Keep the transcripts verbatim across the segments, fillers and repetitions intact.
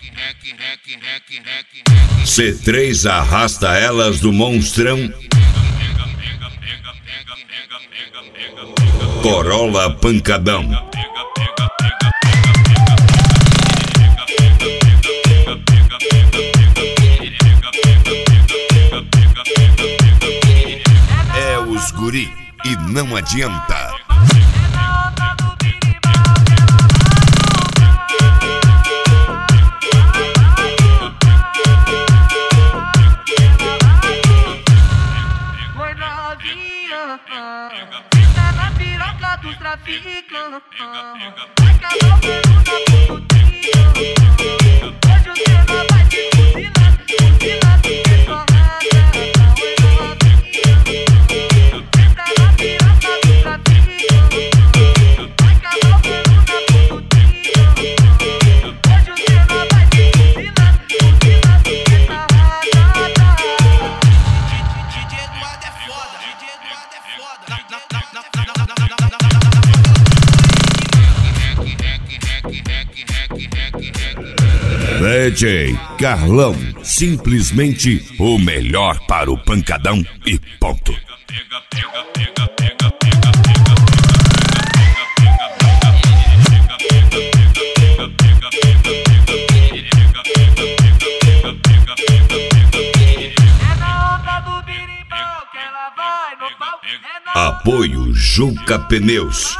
C três arrasta elas do monstrão. Corolla pancadão. É os guri e não adianta. Fica na piroca dos traficantes. Vai acabar pergunta todo dia. Hoje você não vai te fuzilar, fuzilar, porque só nada oi novinha. Fica na piroca dos traficantes. Vai acabar pergunta todo dia. Hoje você não vai te fuzilar, fuzilar, porque só nada. D J Eduardo é foda, D J Eduardo é foda. Na, na, na, na, na, na, na, na, na, na. D J Carlão, simplesmente o melhor para o pancadão e ponto. Apoio Juca Pneus.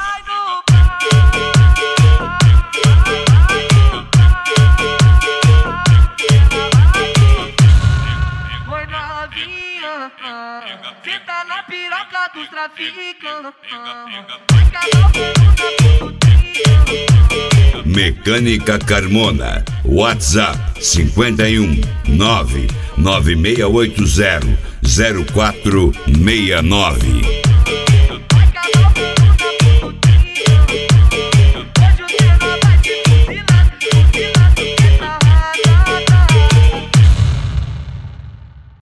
Oi novinha, senta na piroca dos traficantes. Vai acabar pergunta todo dia. Mecânica Carmona. WhatsApp cinquenta e um nove nove seis oito zero zero quatro seis nove.